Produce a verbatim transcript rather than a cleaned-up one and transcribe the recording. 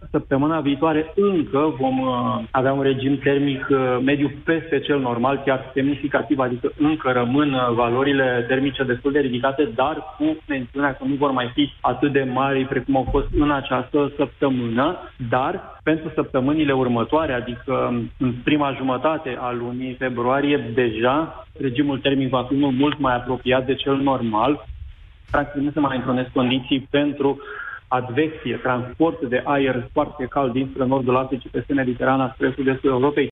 săptămâna viitoare încă vom uh, avea un regim termic uh, mediu peste cel normal, chiar semnificativ, adică încă rămân uh, valorile termice destul de ridicate, dar cu mențiunea că nu vor mai fi atât de mari precum au fost în această săptămână, dar pentru săptămânile următoare, adică în prima jumătate a lunii februarie, deja regimul termic va fi mult mai apropiat de cel normal. Practic nu se mai întrunesc condiții pentru advecție, transport de aer foarte cald dinspre nordul Africii peste Mediterana spre sud-estul Europei.